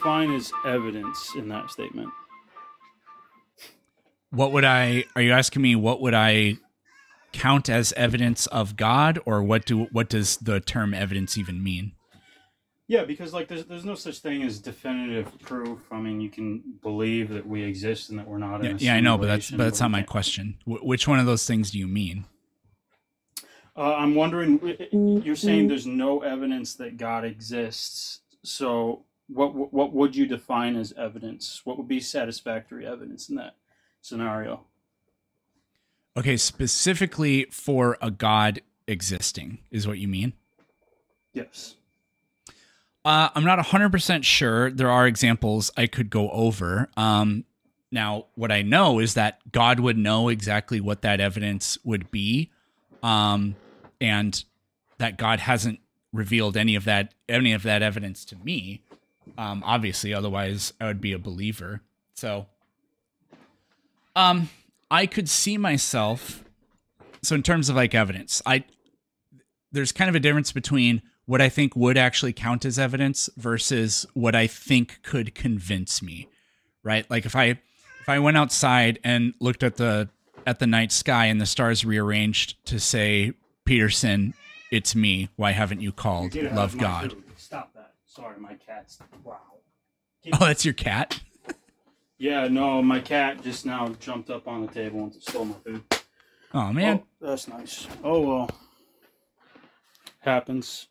define as evidence in that statement? Are you asking me what would I count as evidence of God, or what does the term evidence even mean? Yeah, because like there's no such thing as definitive proof. I mean, you can believe that we exist and that we're not in a Yeah, I know, but simulation, that's not we my can't. question. Which one of those things do you mean? I'm wondering. You're saying there's no evidence that God exists. So, what would you define as evidence? What would be satisfactory evidence in that scenario? Okay, specifically for a God existing is what you mean? Yes. I'm not 100% sure. There are examples I could go over. Now, what I know is that God would know exactly what that evidence would be, and that God hasn't revealed any of that evidence to me. Obviously, otherwise I would be a believer. So, I could see myself. So, in terms of like evidence, there's kind of a difference between what I think would actually count as evidence versus what I think could convince me, right? Like if I went outside and looked at the night sky and the stars rearranged to say, Peterson, it's me. Why haven't you called? Love God. Food. Stop that. Sorry, my cat's. Wow. Oh, that's your cat? Yeah, no, my cat just now jumped up on the table and stole my food. Oh, man. Oh, that's nice. Oh, well. Happens.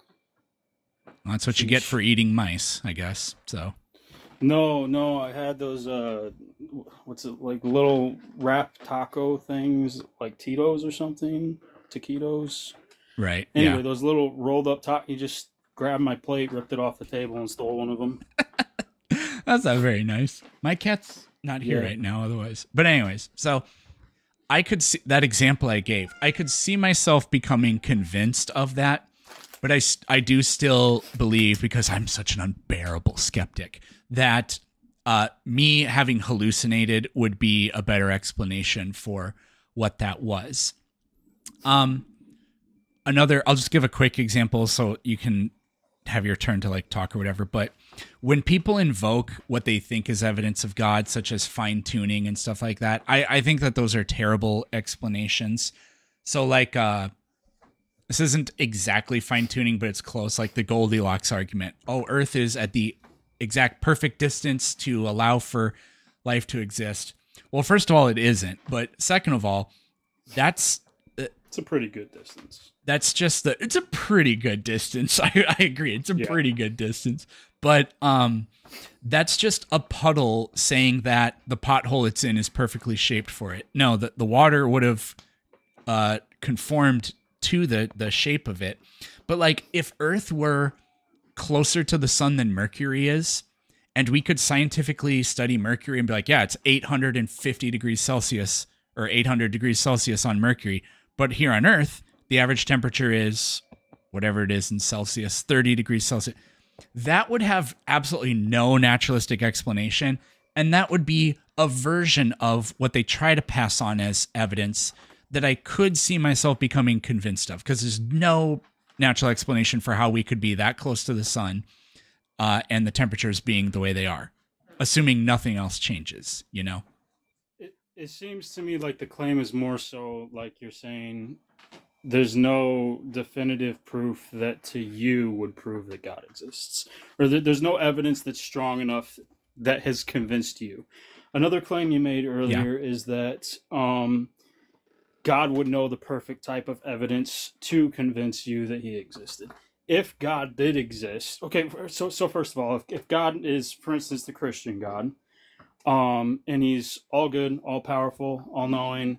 Well, that's what you get for eating mice, I guess. So. No, I had those, what's it, like little wrap taco things, like Tito's or something? Taquitos? Right, Anyway, yeah. those little rolled up tacos, he just grabbed my plate, ripped it off the table, and stole one of them. That's not very nice. My cat's not here right now, otherwise. But anyways, so I could see that example I gave. I could see myself becoming convinced of that, but I do still believe, because I'm such an unbearable skeptic, that me having hallucinated would be a better explanation for what that was. I'll just give a quick example so you can have your turn to like talk or whatever. But when people invoke what they think is evidence of God, such as fine tuning and stuff like that, I think that those are terrible explanations. So like, this isn't exactly fine tuning, but it's close. Like the Goldilocks argument. Oh, Earth is at the exact perfect distance to allow for life to exist. Well, first of all, it isn't. But second of all, it's a pretty good distance. That's just it's a pretty good distance. I agree. It's a pretty good distance. But that's just a puddle saying that the pothole it's in is perfectly shaped for it. No, the water would have conformed to the shape of it. But like if Earth were closer to the sun than Mercury is, and we could scientifically study Mercury and be like, yeah, it's 850 degrees Celsius or 800 degrees Celsius on Mercury. But here on Earth, the average temperature is whatever it is in Celsius, 30 degrees Celsius. That would have absolutely no naturalistic explanation. And that would be a version of what they try to pass on as evidence that I could see myself becoming convinced of, because there's no natural explanation for how we could be that close to the sun and the temperatures being the way they are, assuming nothing else changes, you know? It seems to me like the claim is more so like you're saying there's no definitive proof that to you would prove that God exists, or that there's no evidence that's strong enough that has convinced you. Another claim you made earlier is that God would know the perfect type of evidence to convince you that he existed. If God did exist, okay, so first of all, if God is, for instance, the Christian God, and he's all good, all powerful, all knowing,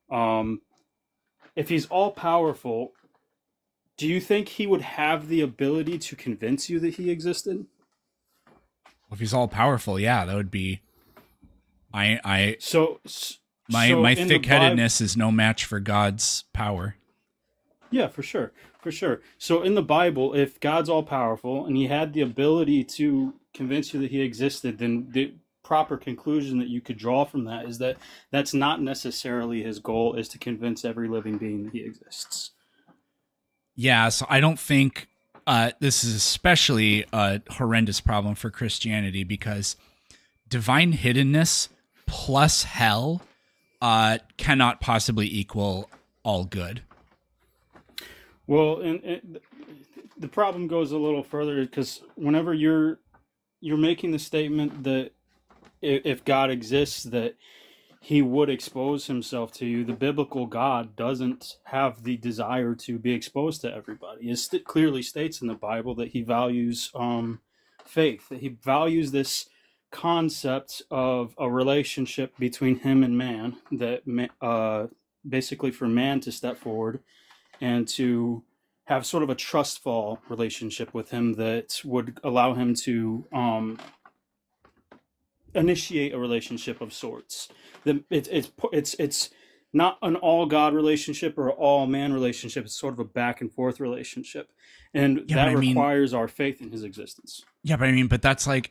if he's all powerful, do you think he would have the ability to convince you that he existed? If he's all powerful, yeah, that would be. My thick-headedness is no match for God's power. Yeah, for sure. So in the Bible, if God's all powerful and he had the ability to convince you that he existed, then the proper conclusion that you could draw from that is that that's not necessarily his goal, is to convince every living being that he exists. Yeah, so I don't think this is especially a horrendous problem for Christianity because divine hiddenness plus hell cannot possibly equal all good. Well, and the problem goes a little further because whenever you're making the statement that if God exists, that he would expose himself to you, the biblical God doesn't have the desire to be exposed to everybody. It clearly states in the Bible that he values faith, that he values this concept of a relationship between him and man, that basically for man to step forward and to have sort of a trustful relationship with him that would allow him to initiate a relationship of sorts. It's not an all God relationship or all man relationship. It's sort of a back and forth relationship, and that requires our faith in his existence. Yeah, but that's like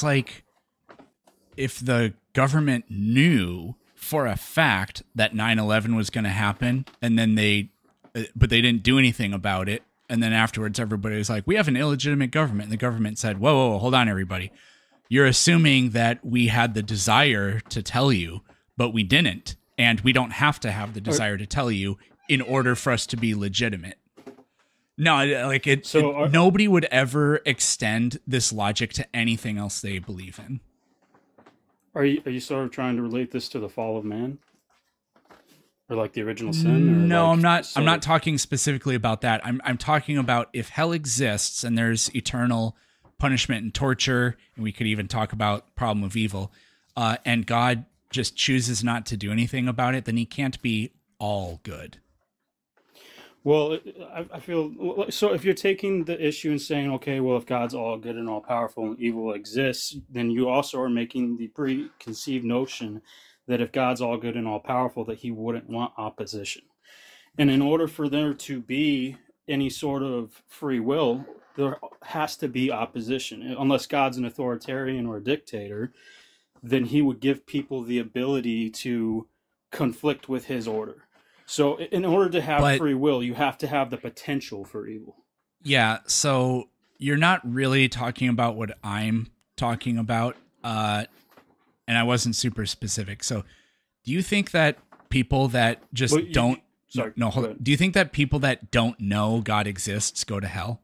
if the government knew for a fact that 9/11 was going to happen, and then they didn't do anything about it, and then afterwards everybody was like, "We have an illegitimate government," and the government said, "Whoa, hold on, everybody. You're assuming that we had the desire to tell you, but we didn't. And we don't have to have the desire to tell you in order for us to be legitimate." No, like nobody would ever extend this logic to anything else they believe in. Are you sort of trying to relate this to the fall of man? Or like the original sin? Or no, like I'm not. I'm not talking specifically about that. I'm talking about if hell exists and there's eternal punishment and torture, and we could even talk about problem of evil, and God just chooses not to do anything about it, then he can't be all good. Well, I feel so. If you're taking the issue and saying, okay, well, if God's all good and all powerful and evil exists, then you also are making the preconceived notion that if God's all good and all powerful, that he wouldn't want opposition. And in order for there to be any sort of free will, there has to be opposition. Unless God's an authoritarian or a dictator, then he would give people the ability to conflict with his order. So in order to have free will, you have to have the potential for evil. Yeah, so you're not really talking about what I'm talking about, and I wasn't super specific. So do you think that people that just don't... Sorry, no, hold on. Do you think that people that don't know God exists go to hell?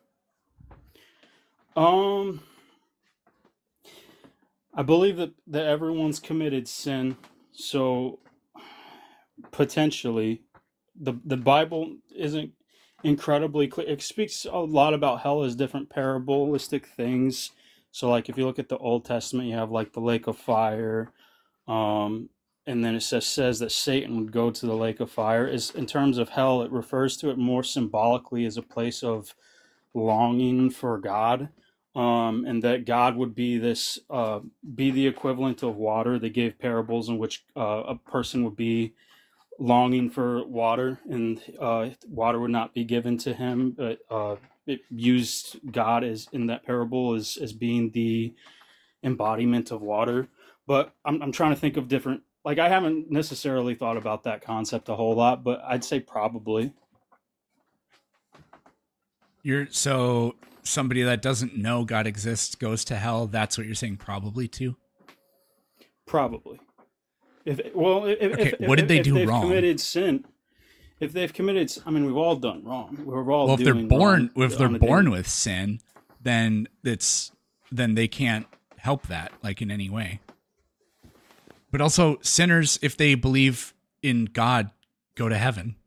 I believe that everyone's committed sin, so potentially the Bible isn't incredibly clear. It speaks a lot about hell as different parabolic things. So like if you look at the Old Testament, you have like the lake of fire, and then it says that Satan would go to the lake of fire. Is in terms of hell, it refers to it more symbolically as a place of longing for God. And that God would be this, be the equivalent of water. They gave parables in which a person would be longing for water, and water would not be given to him. But it used God as in that parable as being the embodiment of water. But I'm trying to think of different. Like I haven't necessarily thought about that concept a whole lot, but I'd say probably. Somebody that doesn't know God exists goes to hell. That's what you're saying, probably too. Probably. If what did they do wrong? Committed sin. If they've committed, I mean, we've all done wrong. We're all. Well, if they're born with sin, then they can't help that like in any way. But also, sinners, if they believe in God, go to heaven.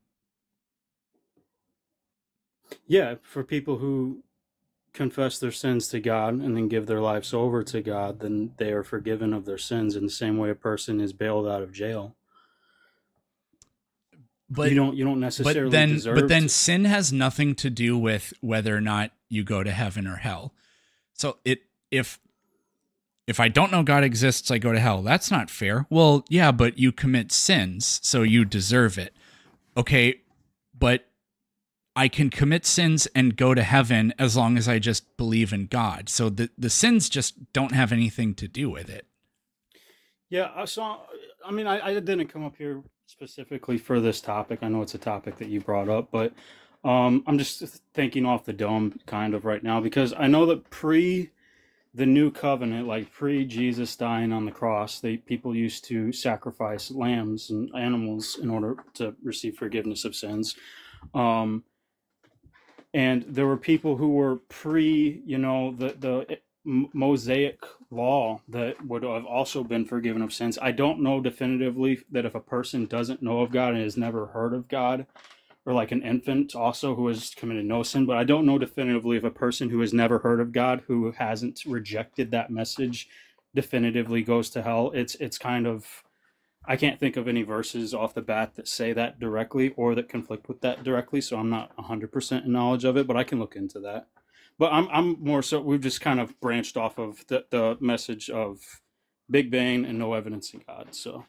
Yeah, for people who confess their sins to God and then give their lives over to God, then they are forgiven of their sins in the same way a person is bailed out of jail. But you don't necessarily deserve. But then sin has nothing to do with whether or not you go to heaven or hell. So if I don't know God exists, I go to hell. That's not fair. Well, yeah, but you commit sins, so you deserve it. Okay, but I can commit sins and go to heaven as long as I just believe in God. So the sins just don't have anything to do with it. Yeah, I mean, I didn't come up here specifically for this topic. I know it's a topic that you brought up, but I'm just thinking off the dome kind of right now because I know that pre the new covenant, like pre Jesus dying on the cross, people used to sacrifice lambs and animals in order to receive forgiveness of sins. Um, and there were people who were pre, the Mosaic law that would have also been forgiven of sins. I don't know definitively that if a person doesn't know of God and has never heard of God, or like an infant also who has committed no sin, but I don't know definitively if a person who has never heard of God, who hasn't rejected that message, definitively goes to hell. It's kind of, I can't think of any verses off the bat that say that directly or that conflict with that directly, so I'm not 100% in knowledge of it, but I can look into that. But I'm more so, we've just kind of branched off of the message of Big Bang and no evidence in God. So,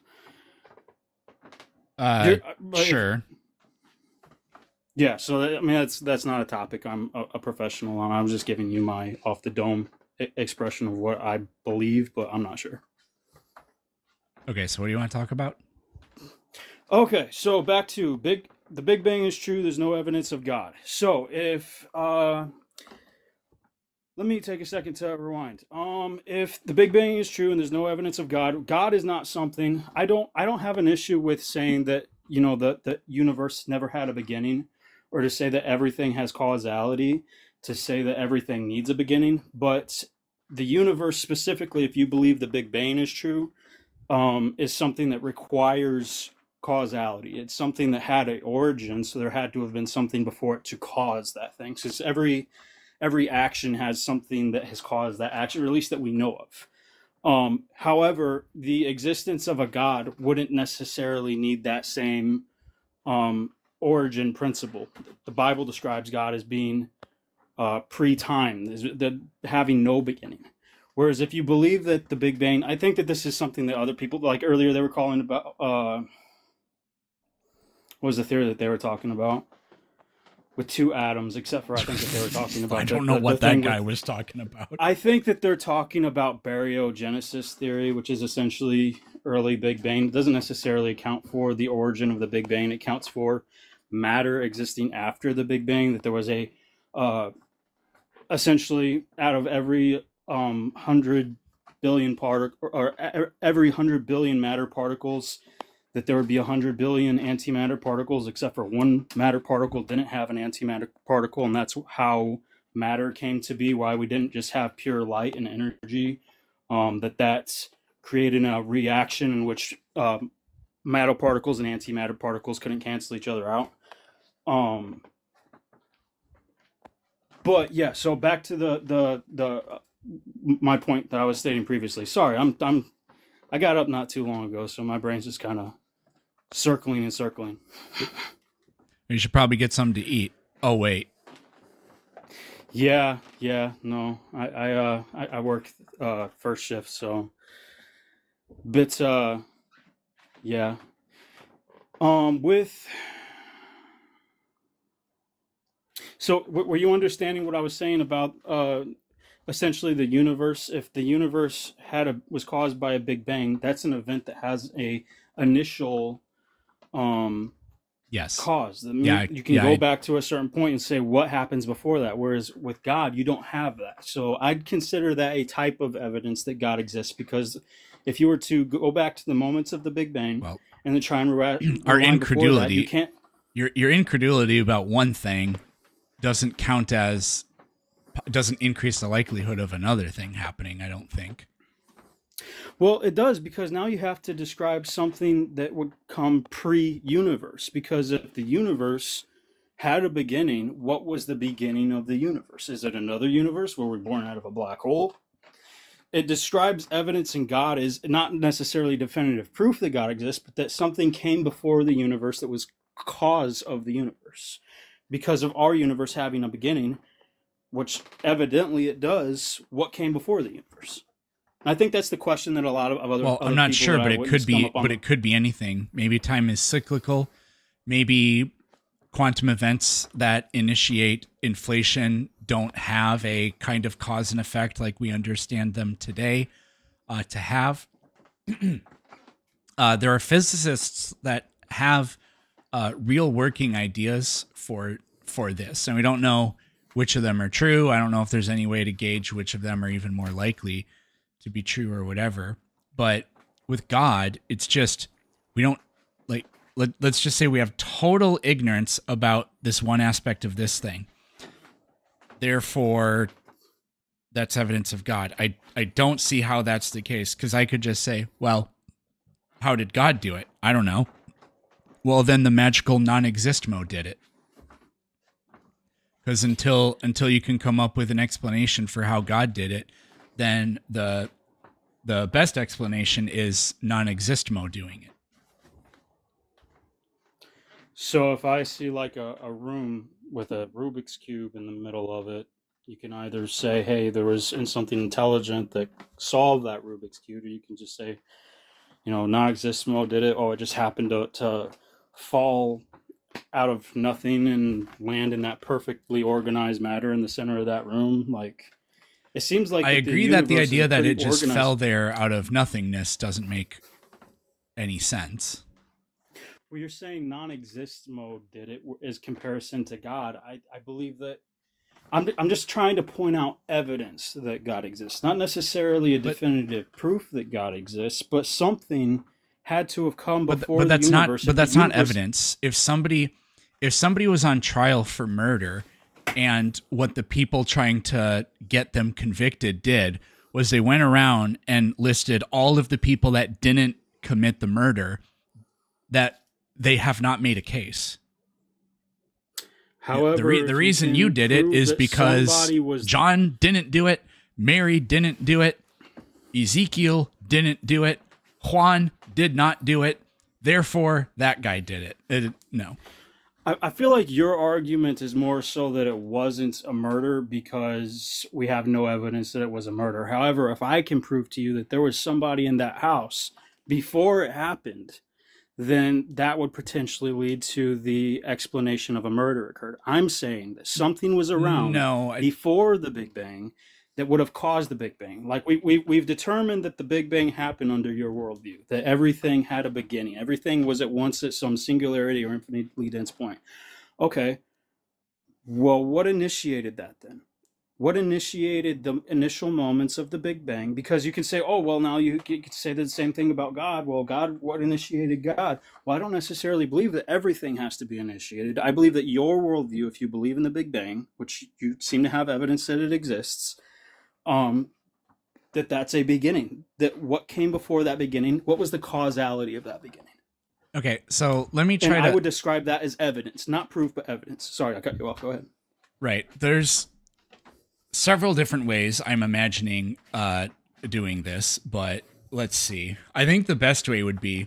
sure. Yeah, so I mean that's not a topic I'm a professional on. I'm just giving you my off the dome expression of what I believe, but I'm not sure. Okay, so what do you want to talk about? Okay, so back to the Big Bang is true. There's no evidence of God. So if let me take a second to rewind. If the Big Bang is true and there's no evidence of God, God is not something. I don't have an issue with saying that the universe never had a beginning, or to say that everything has causality, to say that everything needs a beginning. But the universe specifically, if you believe the Big Bang is true, is something that requires causality. It's something that had an origin, so there had to have been something before it to cause that thing. So it's every action has something that has caused that action, or at least that we know of. However, the existence of a God wouldn't necessarily need that same origin principle. The Bible describes God as being pre-time, having no beginning. Whereas if you believe that the Big Bang, I think that this is something that other people, like earlier they were calling about, what was the theory that they were talking about? With two atoms, except for I think that they were talking about. I don't know what that guy was talking about. I think that they're talking about baryogenesis theory, which is essentially early Big Bang. It doesn't necessarily account for the origin of the Big Bang. It accounts for matter existing after the Big Bang. That there was a essentially out of every 100 billion or every 100 billion matter particles, that there would be 100 billion antimatter particles, except for one matter particle didn't have an antimatter particle, and that's how matter came to be, why we didn't just have pure light and energy, that's created a reaction in which matter particles and antimatter particles couldn't cancel each other out. But yeah, so back to the my point that I was stating previously. Sorry, I got up not too long ago, so my brain's just kind of circling and circling. You should probably get something to eat. Oh wait. Yeah, no. I work first shift, so but yeah. With So were you understanding what I was saying about essentially the universe? If the universe was caused by a Big Bang, that's an event that has a initial yes cause. You can go back to a certain point and say what happens before that. Whereas with God, you don't have that. So I'd consider that a type of evidence that God exists, because if you were to go back to the moments of the Big Bang and then try and our incredulity, you can't. Your incredulity about one thing doesn't increase the likelihood of another thing happening, I don't think. Well, it does, because now you have to describe something that would come pre-universe. Because if the universe had a beginning, what was the beginning of the universe? Is it another universe where we're born out of a black hole? It describes evidence in God as not necessarily definitive proof that God exists, but that something came before the universe that was cause of the universe. Because of our universe having a beginning, which evidently it does, what came before the universe? I think that's the question that a lot of other I'm not sure, but it could be anything. Maybe time is cyclical. Maybe quantum events that initiate inflation don't have a kind of cause and effect like we understand them today to have. There are physicists that have real working ideas for for this, and we don't know which of them are true. I don't know if there's any way to gauge which of them are even more likely to be true or whatever. But with God, it's just, we don't, like, let's just say we have total ignorance about this one aspect of this thing. Therefore, that's evidence of God. I don't see how that's the case, because I could just say, well, how did God do it? I don't know. Well, then the magical non-exist-mo did it. Because until you can come up with an explanation for how God did it, then the best explanation is non-exist-mo doing it. So if I see like a room with a Rubik's Cube in the middle of it, you can either say, hey, there was something intelligent that solved that Rubik's Cube, or you can just say, non-exist-mo did it. Oh, it just happened to fall out of nothing and land in that perfectly organized matter in the center of that room. Like, it seems like I agree that the idea that it just fell there out of nothingness doesn't make any sense. Well, you're saying non-exist-mo did it as comparison to God. I believe that I'm just trying to point out evidence that God exists, not necessarily a definitive proof that God exists, but something had to have come before the universe. But that's not evidence. If somebody was on trial for murder, and what the people trying to get them convicted did was they went around and listed all of the people that didn't commit the murder, that they have not made a case. However, the reason you did it is because John didn't do it, Mary didn't do it, Ezekiel didn't do it, Juan did not do it, therefore that guy did it. No. I feel like your argument is more so that it wasn't a murder because we have no evidence that it was a murder. However, if I can prove to you that there was somebody in that house before it happened, then that would potentially lead to the explanation of a murder occurred. I'm saying that something was around before the Big Bang that would have caused the Big Bang. Like we've determined that the Big Bang happened under your worldview, that everything had a beginning. Everything was at once at some singularity or infinitely dense point. Okay. Well, what initiated that then? What initiated the initial moments of the Big Bang? Because you can say, oh, well, now you could say the same thing about God. Well, God, what initiated God? Well, I don't necessarily believe that everything has to be initiated. I believe that your worldview, if you believe in the Big Bang, which you seem to have evidence that it exists, that's a beginning. That what came before that beginning, what was the causality of that beginning? Okay, so let me try I would describe that as evidence, not proof, but evidence. Sorry, I cut you off. Go ahead. Right. There's several different ways I'm imagining doing this, but let's see. I think the best way would be,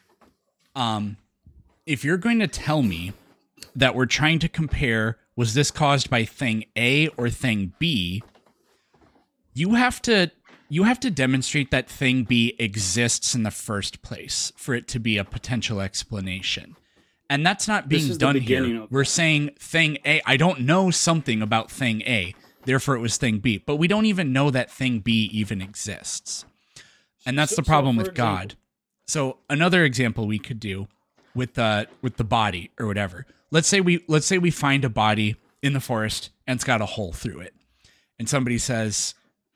if you're going to tell me that we're trying to compare, was this caused by thing A or thing B, you have to demonstrate that thing B exists in the first place for it to be a potential explanation. And that's not being done here. We're saying thing A, I don't know something about thing A, therefore it was thing B. But we don't even know that thing B even exists. And that's the problem with God. So another example we could do with the body or whatever. Let's say we find a body in the forest and it's got a hole through it. And somebody says,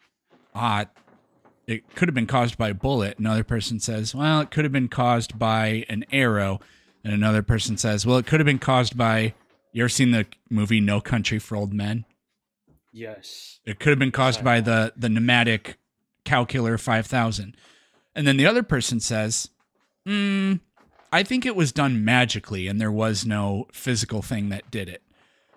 it could have been caused by a bullet. Another person says, well, it could have been caused by an arrow. And another person says, well, it could have been caused by, you ever seen the movie No Country for Old Men? Yes. It could have been caused by the pneumatic calcular 5000. And then the other person says, I think it was done magically and there was no physical thing that did it.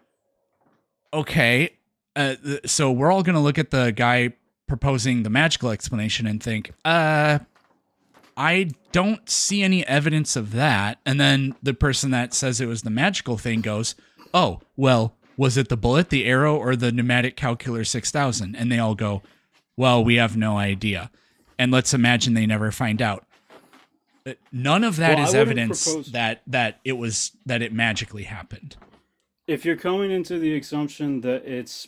Okay. So we're all going to look at the guy proposing the magical explanation and think, I don't see any evidence of that. And then the person that says it was the magical thing goes, oh, well, was it the bullet, the arrow, or the pneumatic calcular 6000? And they all go, well, we have no idea. And let's imagine they never find out. None of that is evidence that it magically happened. If you're coming into the assumption that it's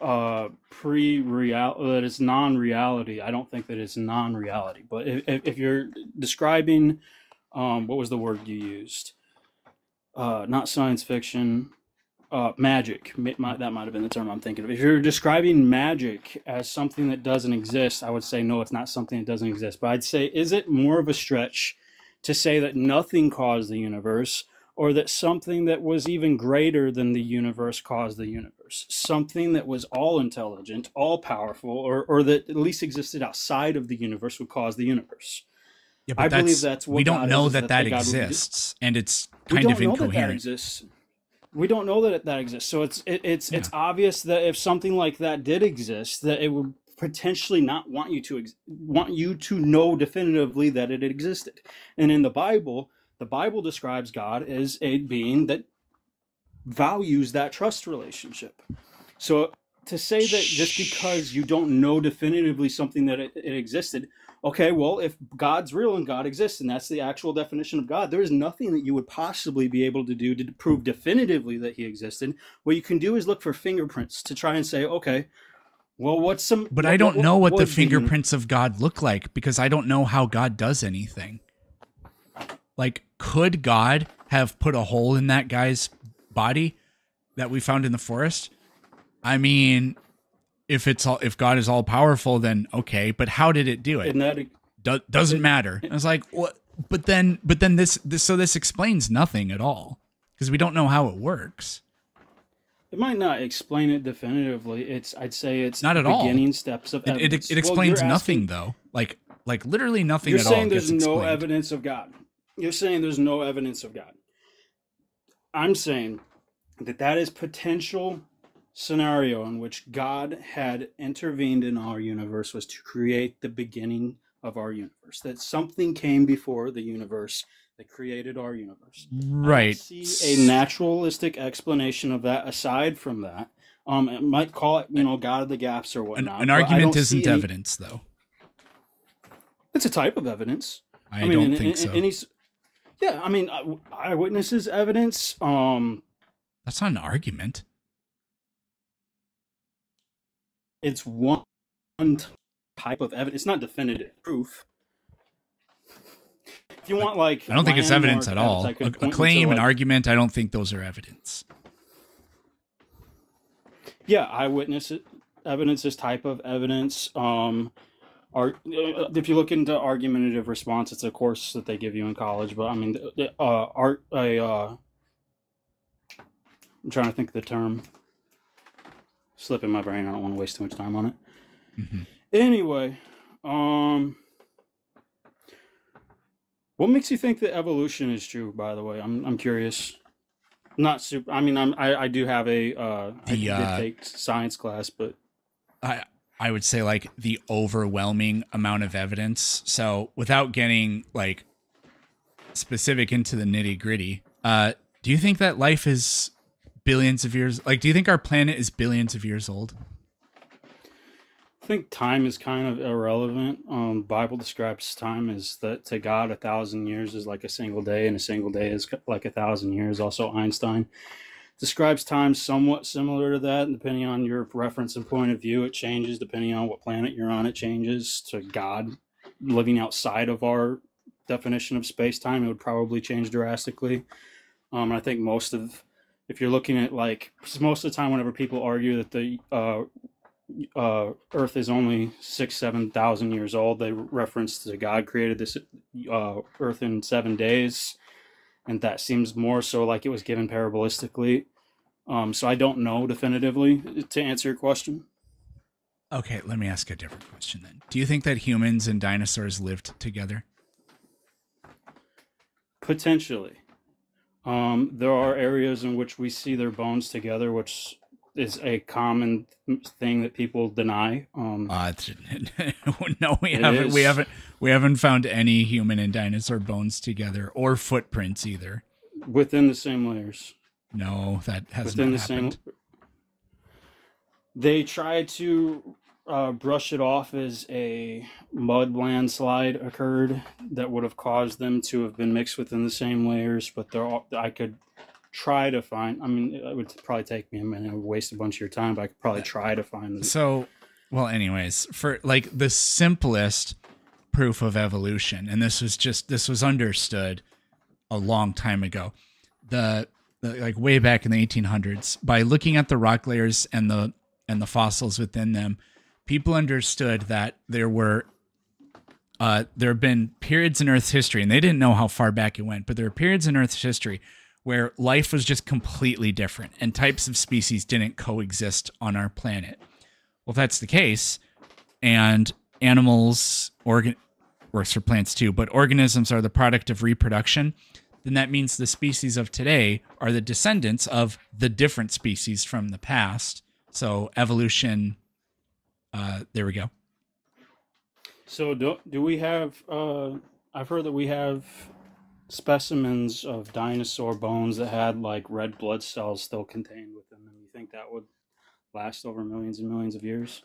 that it's non-reality, I don't think that it's non-reality. But if you're describing, what was the word you used? Not science fiction. magic, that might have been the term I'm thinking of. If you're describing magic as something that doesn't exist, I would say no, it's not something that doesn't exist. But I'd say, is it more of a stretch to say that nothing caused the universe, or that something that was even greater than the universe caused the universe? Something that was all intelligent, all powerful, or that at least existed outside of the universe would cause the universe. Yeah, but I believe that's what we don't know that exists, and it's kind of incoherent. We don't know that that exists. So it's obvious that if something like that did exist, that it would potentially not want you to know definitively that it existed. And in the Bible describes God as a being that values that trust relationship. So to say that just because you don't know definitively something that it existed, okay, well, if God's real and God exists, and that's the actual definition of God, there is nothing that you would possibly be able to do to prove definitively that he existed. What you can do is look for fingerprints to try and say, okay, well, what's some... But I don't know what the fingerprints of God look like, because I don't know how God does anything. Like, could God have put a hole in that guy's body that we found in the forest? I mean, if God is all powerful, then okay. But how did it do it? Doesn't matter. I was like, what? But then this explains nothing at all, because we don't know how it works. It might not explain it definitively. I'd say it's not at all. Beginning steps of evidence. It explains nothing though. Like literally nothing at all. You're saying there's no evidence of God. You're saying there's no evidence of God. I'm saying that is potential scenario in which God had intervened in our universe was to create the beginning of our universe. That something came before the universe that created our universe. Right. I see a naturalistic explanation of that. Aside from that, it might call it, God of the gaps or whatnot. An argument isn't evidence, though. It's a type of evidence. I don't think so. Yeah, I mean, eyewitnesses evidence. That's not an argument. It's one type of evidence. It's not definitive proof. If you want, like, I don't think it's evidence at all. A claim, an argument, I don't think those are evidence. Yeah, eyewitness evidence is type of evidence. If you look into argumentative response, it's a course that they give you in college. But I mean, I'm trying to think of the term. Slipping my brain. I don't want to waste too much time on it. Mm-hmm. Anyway, what makes you think that evolution is true? By the way, I'm curious. Not super. I mean, I do have I did take science class, but I would say like the overwhelming amount of evidence. So without getting like specific into the nitty gritty, do you think that life is billions of years? Like, do you think our planet is billions of years old? I think time is kind of irrelevant. Bible describes time as that to God 1,000 years is like a single day, and a single day is like 1,000 years. Also, Einstein describes time somewhat similar to that. And depending on your reference and point of view, it changes. Depending on what planet you're on, it changes. To God living outside of our definition of space-time, it would probably change drastically. And I think if you're looking at like, most of the time whenever people argue that the Earth is only 6,000-7,000 years old, they reference that God created this Earth in 7 days. And that seems more so like it was given parabolistically. So I don't know definitively to answer your question. Okay, let me ask a different question then. Do you think that humans and dinosaurs lived together? Potentially. There are areas in which we see their bones together, which is a common thing that people deny. No, we haven't. We haven't found any human and dinosaur bones together, or footprints either. Within the same layers. No, that hasn't happened. They try to brush it off as a mud landslide occurred that would have caused them to have been mixed within the same layers, but I could try to find. I mean, it would probably take me a minute. It would waste a bunch of your time, but I could probably try to find them. So, well, anyways, for like the simplest proof of evolution, and this was understood a long time ago. The like way back in the 1800s, by looking at the rock layers and the fossils within them, people understood that there have been periods in Earth's history, and they didn't know how far back it went, but there are periods in Earth's history where life was just completely different and types of species didn't coexist on our planet. Well, if that's the case, and animals, works for plants too, but organisms are the product of reproduction, then that means the species of today are the descendants of the different species from the past. So evolution, there we go. So do we have, I've heard that we have specimens of dinosaur bones that had like red blood cells still contained within them. You think that would last over millions and millions of years?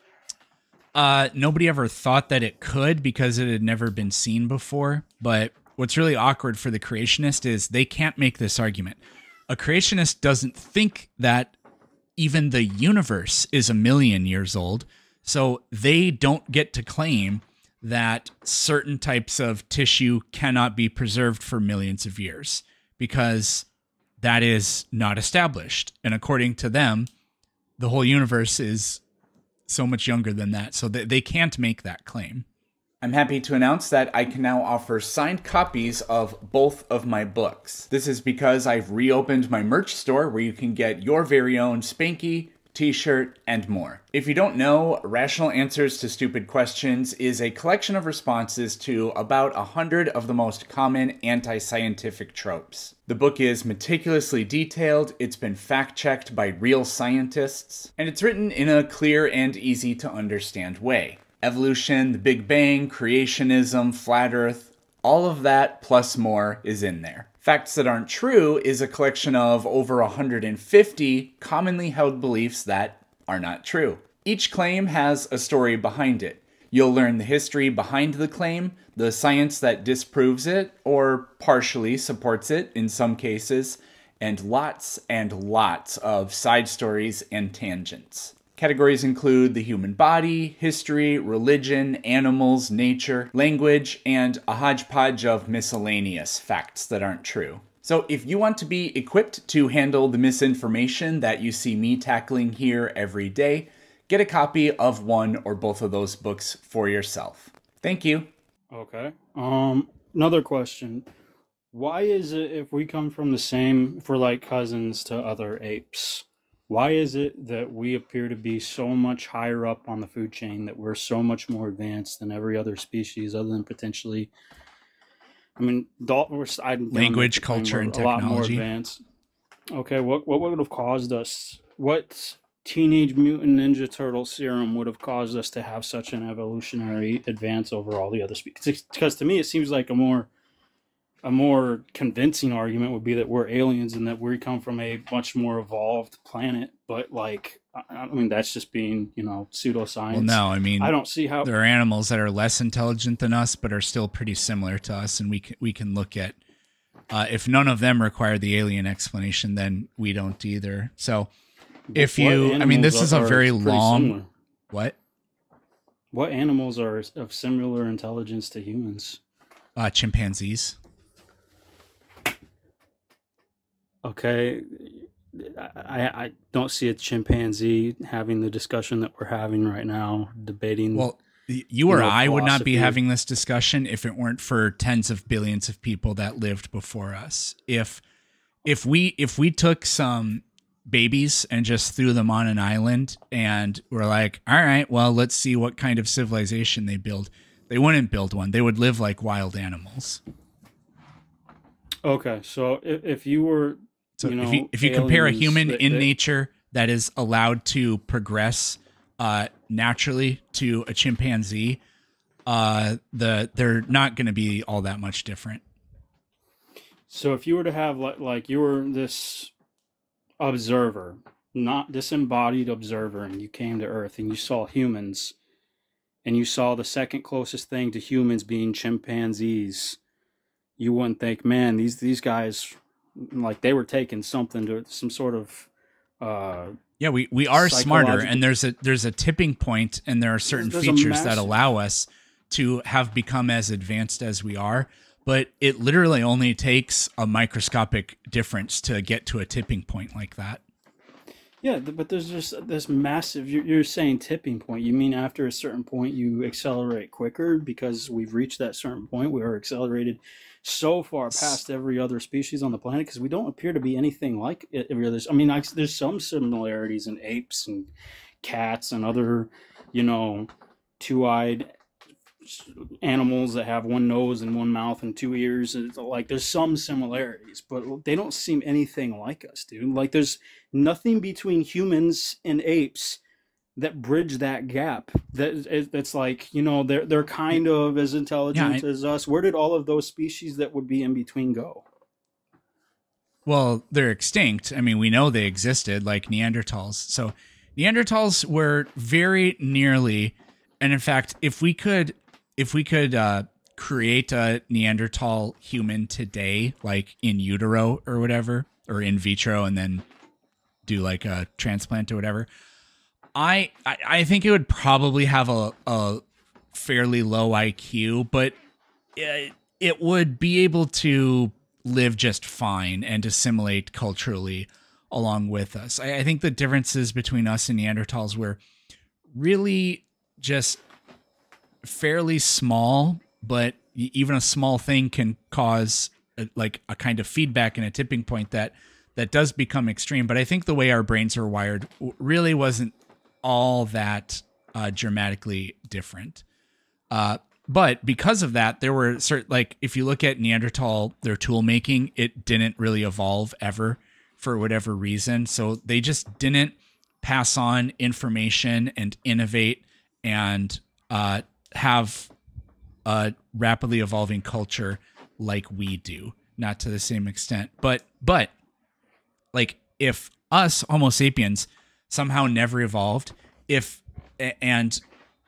Nobody ever thought that it could because it had never been seen before. But what's really awkward for the creationist is they can't make this argument. A creationist doesn't think that even the universe is 1 million years old. So they don't get to claim that certain types of tissue cannot be preserved for millions of years because that is not established. And according to them, the whole universe is so much younger than that. So they can't make that claim. I'm happy to announce that I can now offer signed copies of both of my books. This is because I've reopened my merch store where you can get your very own Spanky, t-shirt, and more. If you don't know, Rational Answers to Stupid Questions is a collection of responses to about 100 of the most common anti-scientific tropes. The book is meticulously detailed, it's been fact-checked by real scientists, and it's written in a clear and easy to understand way. Evolution, the Big Bang, creationism, flat Earth, all of that plus more is in there. Facts That Aren't True is a collection of over 150 commonly held beliefs that are not true. Each claim has a story behind it. You'll learn the history behind the claim, the science that disproves it, or partially supports it in some cases, and lots of side stories and tangents. Categories include the human body, history, religion, animals, nature, language, and a hodgepodge of miscellaneous facts that aren't true. So if you want to be equipped to handle the misinformation that you see me tackling here every day, get a copy of one or both of those books for yourself. Thank you. Okay. Another question. Why is it if we come from the same, if we're like cousins to other apes, why is it that we appear to be so much higher up on the food chain, that we're so much more advanced than every other species other than potentially, I mean, language, culture, and technology. A lot more advanced. Okay, what would have caused us, what Teenage Mutant Ninja Turtle serum would have caused us to have such an evolutionary advance over all the other species? Because to me, it seems like a more convincing argument would be that we're aliens and that we come from a much more evolved planet. But like, I mean, that's just being, pseudoscience. Well, no, I mean, I don't see how there are animals that are less intelligent than us, but are still pretty similar to us. And we can look at, if none of them require the alien explanation, then we don't either. So if you, I mean, this is a very long, what animals are of similar intelligence to humans? Chimpanzees. Okay, I don't see a chimpanzee having the discussion that we're having right now, debating. Well, you or I would not be having this discussion if it weren't for tens of billions of people that lived before us. If we took some babies and just threw them on an island and we're like, all right, well, let's see what kind of civilization they build. They wouldn't build one. They would live like wild animals. Okay, so if you were... So if you compare a human in nature that is allowed to progress naturally to a chimpanzee, they're not going to be all that much different. So if you were to have like you were this observer, not disembodied observer, and you came to Earth and you saw humans, and you saw the second closest thing to humans being chimpanzees, you wouldn't think, man, these guys, like, they were taking something to some sort of yeah, we are smarter, and there's a tipping point, and there are certain features that allow us to have become as advanced as we are. but it literally only takes a microscopic difference to get to a tipping point like that. Yeah, but there's just this massive. You're saying tipping point. You mean after a certain point you accelerate quicker because we've reached that certain point. We are accelerated so far past every other species on the planet because we don't appear to be anything like every other. I mean, there's some similarities in apes and cats and other, you know, two-eyed animals that have one nose and one mouth and two ears. Like there's some similarities, but they don't seem anything like us, dude. Like there's nothing between humans and apes that bridge that gap. That's like, you know, they're kind of as intelligent as us. Where did all of those species that would be in between go? Well, they're extinct. I mean, we know they existed, like Neanderthals. So Neanderthals were very nearly, and in fact, if we could create a Neanderthal human today, like in utero or whatever, or in vitro, and then do like a transplant or whatever, I think it would probably have a fairly low IQ, but it would be able to live just fine and assimilate culturally along with us. I think the differences between us and Neanderthals were really just fairly small, but even a small thing can cause a kind of feedback and a tipping point that does become extreme. But I think the way our brains are wired really wasn't all that dramatically different. But because of that, there were certain, like if you look at Neanderthal, their tool making, it didn't really evolve ever for whatever reason. So they just didn't pass on information and innovate and have a rapidly evolving culture like we do, not to the same extent. But like if us Homo sapiens somehow never evolved, and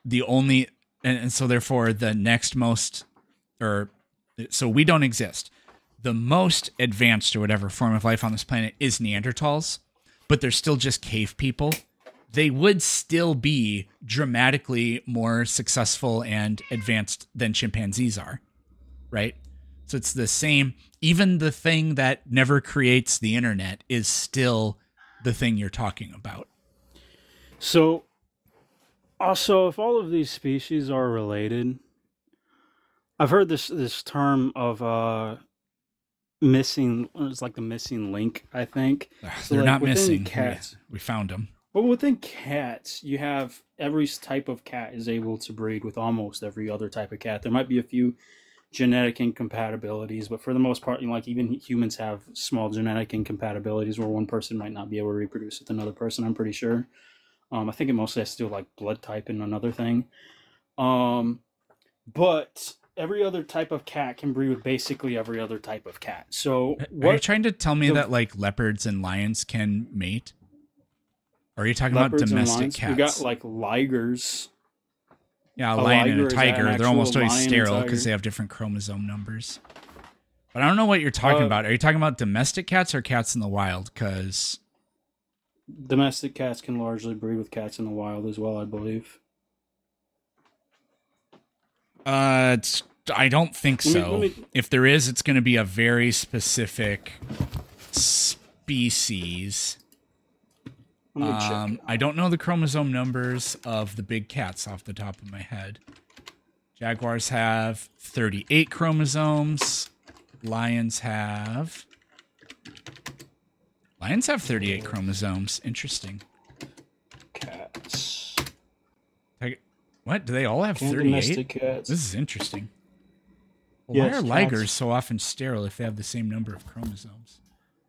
so therefore the next most, or so we don't exist. The most advanced or whatever form of life on this planet is Neanderthals, but they're still just cave people. They would still be dramatically more successful and advanced than chimpanzees are, right? So it's the same. Even the thing that never creates the internet is still the thing you're talking about. So, also, if all of these species are related, I've heard this term of missing. It's like the missing link, I think. So they're not missing. Cats, we found them. Well, within cats, you have every type of cat is able to breed with almost every other type of cat. There might be a few genetic incompatibilities, but for the most part, like even humans have small genetic incompatibilities where one person might not be able to reproduce with another person. I'm pretty sure. I think it mostly has to do with like blood type and another thing. But every other type of cat can breed with basically every other type of cat. So are you trying to tell me that like leopards and lions can mate? Or are you talking about domestic cats? We got like ligers. Yeah, a lion and a tiger. They're almost always sterile because they have different chromosome numbers. But I don't know what you're talking about. Are you talking about domestic cats or cats in the wild? Because domestic cats can largely breed with cats in the wild as well, I believe. I don't think so. If there is, it's going to be a very specific species. I don't know the chromosome numbers of the big cats off the top of my head. Jaguars have 38 chromosomes. Lions have 38 chromosomes. Interesting. Cats. What? Do they all have 38? Domestic cats. This is interesting. Well, yes, why are ligers so often sterile if they have the same number of chromosomes?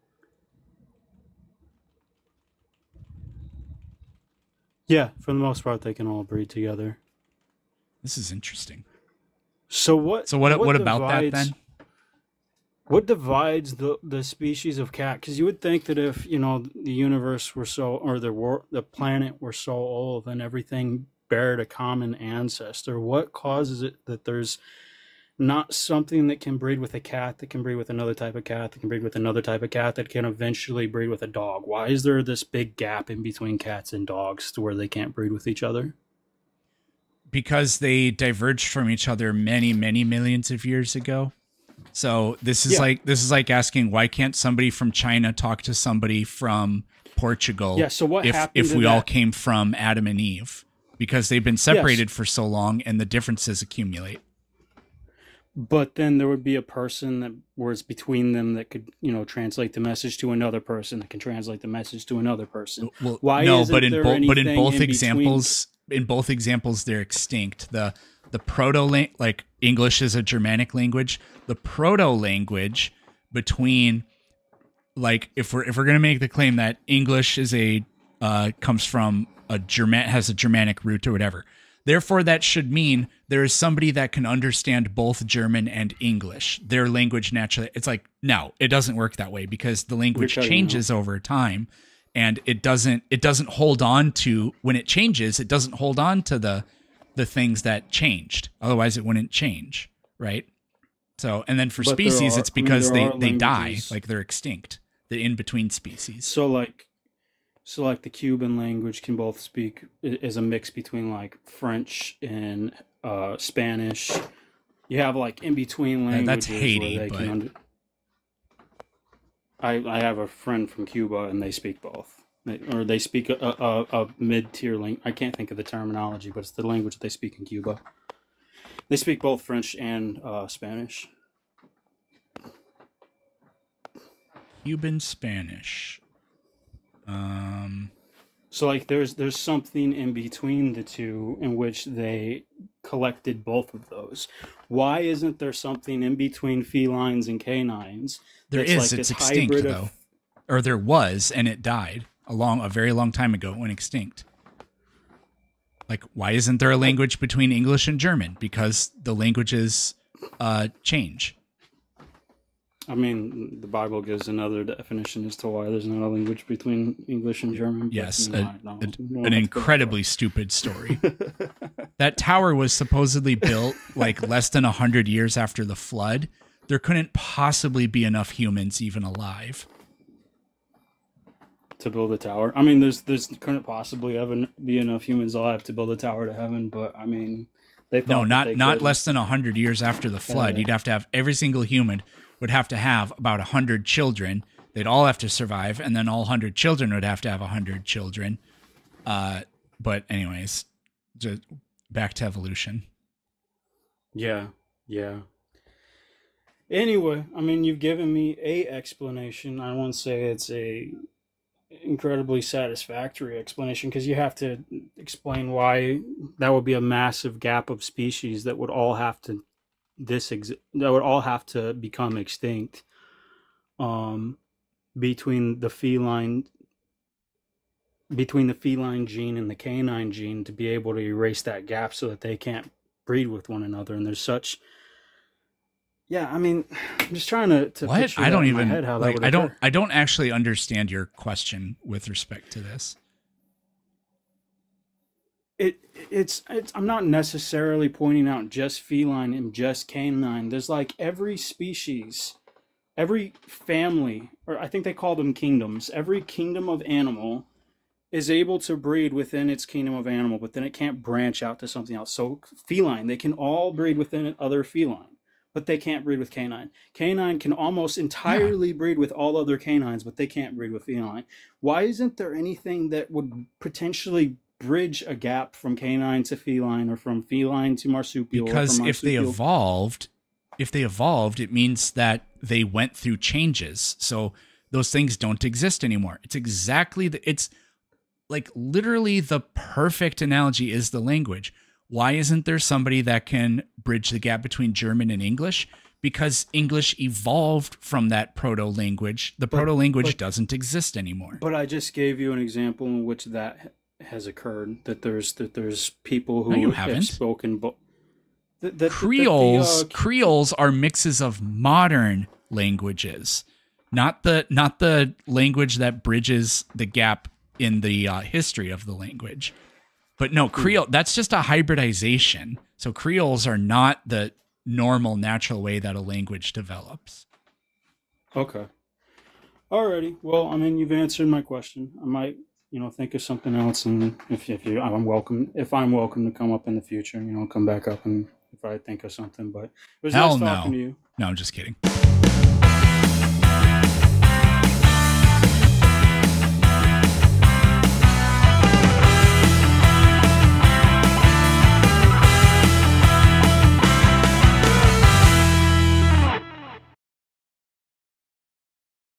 Yeah, for the most part, they can all breed together. This is interesting. So what about that then? What divides the species of cat? Because you would think that if the universe were so, or the planet were so old, then everything bared a common ancestor. What causes it that there's not something that can breed with a cat that can breed with another type of cat that can breed with another type of cat that can eventually breed with a dog? Why is there this big gap in between cats and dogs to where they can't breed with each other? Because they diverged from each other many, many millions of years ago. So this is like asking, why can't somebody from China talk to somebody from Portugal? Yeah. So what happened if we all came from Adam and Eve? Because they've been separated for so long, and the differences accumulate. But then there would be a person that was between them that could, translate the message to another person that can translate the message to another person. Well, why no, but in both examples, they're extinct. The proto like English is a Germanic language. The proto language between, like, if we're gonna make the claim that English is comes from has a Germanic root or whatever. Therefore, that should mean there is somebody that can understand both German and English. Their language naturally, it's like, no, it doesn't work that way, because the language changes over time, and it doesn't hold on to, when it changes, it doesn't hold on to the things that changed. Otherwise, it wouldn't change, right? So, and then for species, it's because they die, like they're extinct, the in-between species. So like the Cuban language can both speak, is a mix between like French and Spanish. You have like in between languages. That's Haiti. I have a friend from Cuba and they speak both. They speak a mid-tier language. I can't think of the terminology, but it's the language that they speak in Cuba. They speak both French and Spanish. Cuban Spanish. So like there's something in between the two in which they collected both of those. Why isn't there something in between felines and canines? There is. Like, it's extinct though, or there was, and it died a very long time ago. It went extinct. Like, why isn't there a language between English and German? Because the languages change. I mean, the Bible gives another definition as to why there's not a language between English and German. Yes, an incredibly stupid story. That tower was supposedly built like less than 100 years after the flood. There couldn't possibly be enough humans even alive to build a tower. I mean, there's couldn't possibly be enough humans alive to build a tower to heaven. But I mean, they thought not less than 100 years after the flood. You'd have to have every single human would have to have about 100 children. They'd all have to survive, and then all 100 children would have to have 100 children. But anyways, just back to evolution. Yeah. Anyway, I mean, you've given me a explanation. I won't say it's a incredibly satisfactory explanation, because you have to explain why that would be a massive gap of species that would all have to become extinct between the feline gene and the canine gene to be able to erase that gap so that they can't breed with one another. And there's such, I mean, I'm just trying to what? I don't even head how like, I don't actually understand your question with respect to this. It's I'm not necessarily pointing out just feline and just canine. There's like every species, every family, or I think they call them kingdoms. Every kingdom of animal is able to breed within its kingdom of animal, but then it can't branch out to something else. So feline, they can all breed within other feline, but they can't breed with canine. Canine can almost entirely breed with all other canines, but they can't breed with feline. Why isn't there anything that would potentially bridge a gap from canine to feline, or from feline to marsupial? Because if they evolved, it means that they went through changes. So those things don't exist anymore. It's it's like literally the perfect analogy is the language. Why isn't there somebody that can bridge the gap between German and English? Because English evolved from that proto-language. The proto-language doesn't exist anymore. But I just gave you an example in which that has occurred, that there's people who have spoken Creoles are mixes of modern languages, not the language that bridges the gap in the history of the language. But no, Creole, that's just a hybridization. So Creoles are not the normal, natural way that a language develops. Okay. Alrighty. Well, I mean, you've answered my question. I might think of something else, and if I'm welcome to come up in the future, come back up and if I think of something. But it was Hell nice talking no. to you. No, I'm just kidding.